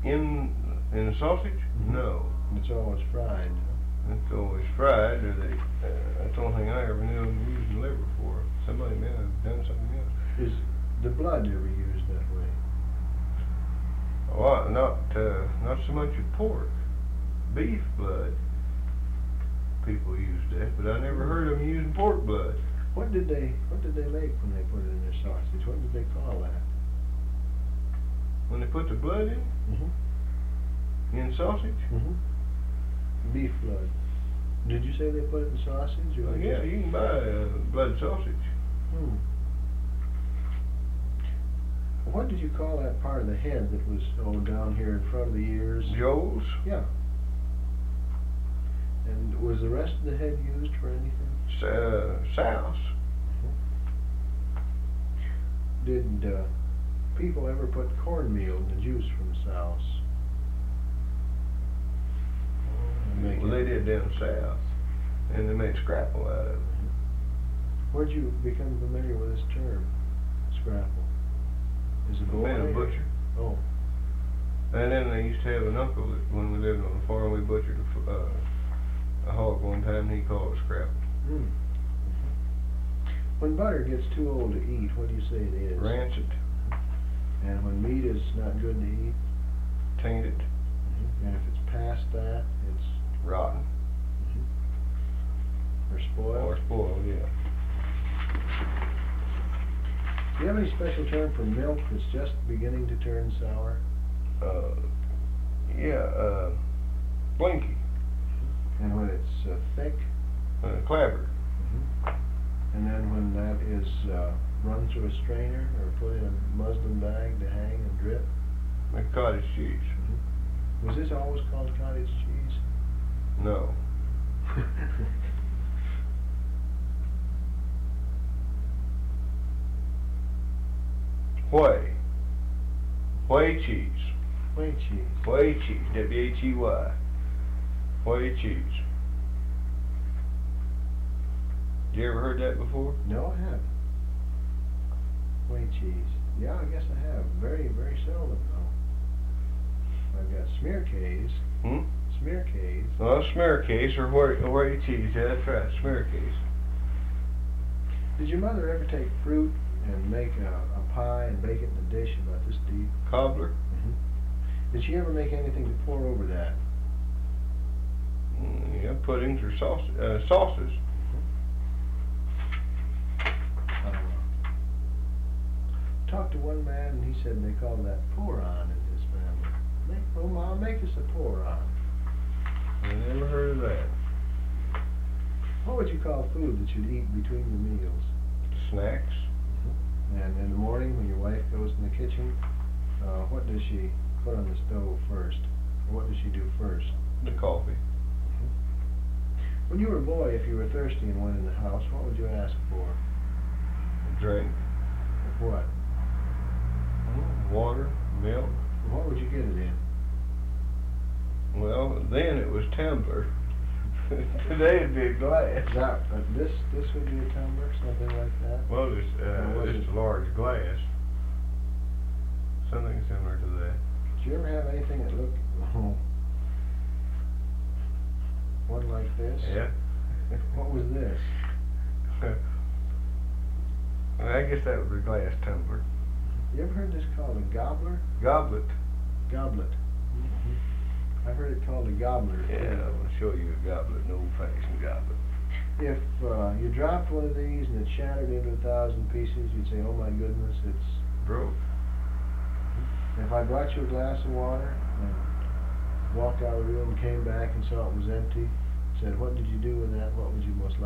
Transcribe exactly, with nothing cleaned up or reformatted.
In in the sausage? Mm-hmm. No. It's always fried. It's always fried, or they. Uh, that's the only thing I ever knew them using liver for. Somebody may have done something else. Is the blood ever used that way? Well, not uh, not so much of pork, beef blood. People use that, but I never heard of them using pork blood. What did they What did they make when they put it in their sausage? What did they call that? When they put the blood in Mm-hmm. in sausage? Mm-hmm. Beef blood. Did you say they put it in sausage? Or Well, yeah, you can buy uh, blood sausage. Hmm. What did you call that part of the head that was oh down here in front of the ears? Joel's? Yeah. And was the rest of the head used for anything? Uh, souse. Did uh, people ever put cornmeal in the juice from souse? Make Well, it- they did down south, and they made scrapple out of it. Where'd you become familiar with this term, scrapple? Is it A boy? man, a or- butcher. Oh. And then they used to have an uncle that when we lived on the farm, we butchered a, f- uh, a hog one time, and he called it scrapple. Hmm. When butter gets too old to eat, what do you say it is? Rancid, And when meat is not good to eat, tainted, and if it's past that, it's rotten, or spoiled. or spoiled, yeah. Do you have any special term for milk that's just beginning to turn sour? Uh, yeah, uh, blinky, And when it's uh, thick? uh, clabber, And then when that is uh, run through a strainer or put in a muslin bag to hang and drip? and cottage cheese. Was this always called cottage cheese? No. Whey. Whey cheese. Whey cheese. Whey cheese. W H E Y. Whey cheese. You ever heard that before? No, I haven't. Whey cheese. Yeah, I guess I have. Very, very seldom though. I've got smear case. Hmm? Smear case. Well, smear case or whey, whey cheese. Yeah, that's right. Smear case. Did your mother ever take fruit and make a, a pie and bake it in a dish about this deep? Cobbler. Mm-hmm. Did she ever make anything to pour over that? Mm, yeah, puddings or sauce, uh, sauces. Uh, talked to one man and he said they called that pour-on in his family. Make, oh, Mom, make us a pour-on. I never heard of that. What would you call food that you'd eat between your meals? Snacks. And in the morning when your wife goes in the kitchen, uh, what does she put on the stove first? Or what does she do first? The coffee. When you were a boy, if you were thirsty and went in the house, what would you ask for? A drink. What? Water. Milk. What would you get it in? Well, then it was tumbler. Today it'd be a glass. That, uh, this this would be a tumbler, something like that? Well, just, Or uh, was just it- a large glass. Something similar to that. Did you ever have anything that looked oh, one like this? Yeah. What was this? Well, I guess that was a glass tumbler. You ever heard this called a gobbler? Goblet. Goblet. I've heard it called a gobbler. Yeah, I'll show you a goblet, an old-fashioned goblet. If uh, you dropped one of these and it shattered into a thousand pieces, you'd say, oh my goodness, it's... Broke. If I brought you a glass of water and walked out of the room and came back and saw it was empty, said, what did you do with that? What would you most